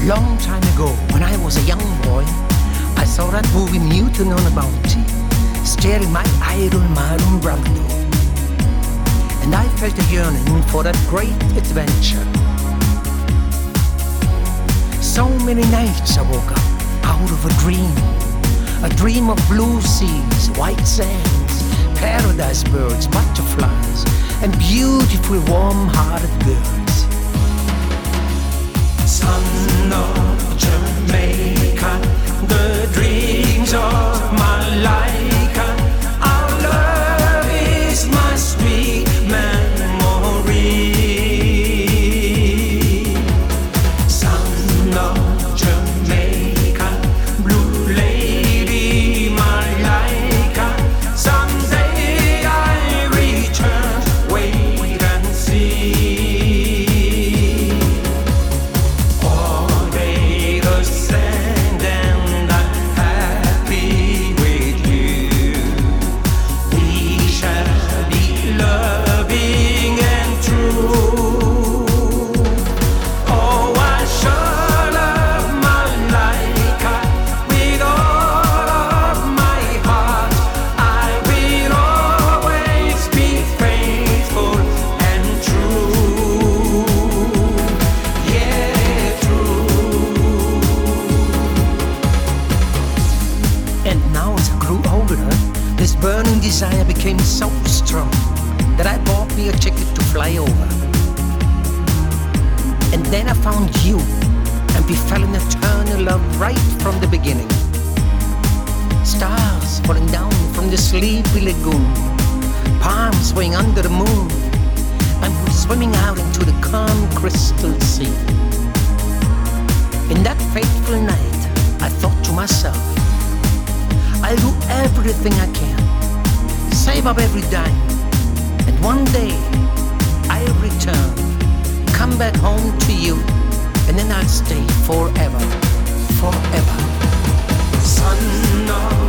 Long time ago, when I was a young boy, I saw that movie Newton on a bounty, staring my idol Marlon Brando. And I felt a yearning for that great adventure. So many nights I woke up out of a dream of blue seas, white sands, paradise birds, butterflies, and beautiful warm-hearted girls. Son of Jamaica, the dreams of Malika, our love is my sweet memory. Son of Jamaica, blue lady Malika, someday I return, wait and see. This burning desire became so strong that I bought me a ticket to fly over. And then I found you, and we fell in eternal love right from the beginning. Stars falling down from the sleepy lagoon, palms swaying under the moon, and we're swimming out into the calm crystal sea. In that fateful night, I thought to myself, I'll do everything I can, save up every dime, and one day I'll return, come back home to you, and then I'll stay forever, forever. Son of